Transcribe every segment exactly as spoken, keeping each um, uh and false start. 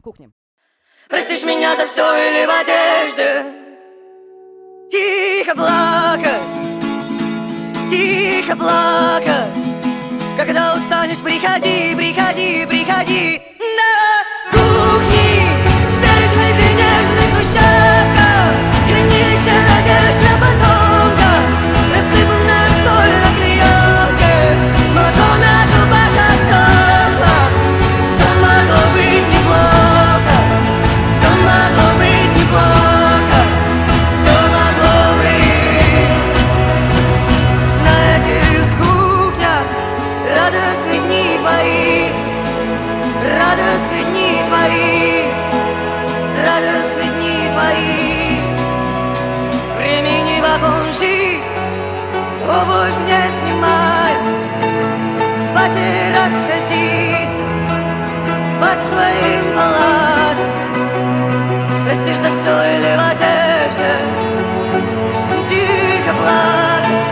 кухне. Простишь меня за все или в одежде тихо плакать, тихо плакать. Когда устанешь, приходи, приходи, приходи на кухне, в бережных и нежных хрущевках, хранилище надежд на потомках, рассыпанная соль на клеенке, молоко на губах отсохло. Все могло быть неплохо, все могло быть неплохо, все могло быть. На этих кухнях радостные дни твои, радостные дни твои, радостные дни твои. Времени вагон жить, обувь не снимай, спать и расходиться по своим палатам. Простишь за все или в одежде тихо плакать,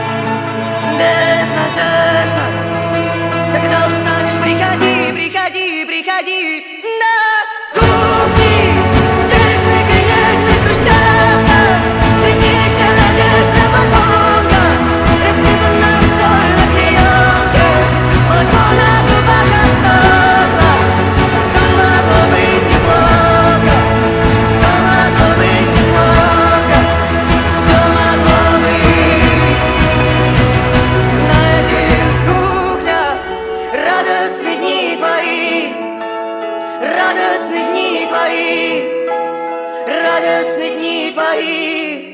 безнадежно. Когда устанешь, приходи, приходи, приходи на кухне, в бережных и нежных хрущевках, хранилище надежд на потомках, рассыпанная соль на клеенке, молоко на губах отсохло. Все могло быть неплохо, все могло быть неплохо, все могло быть. На этих кухнях радостные дни твои, радостные дни твои, радостные дни твои.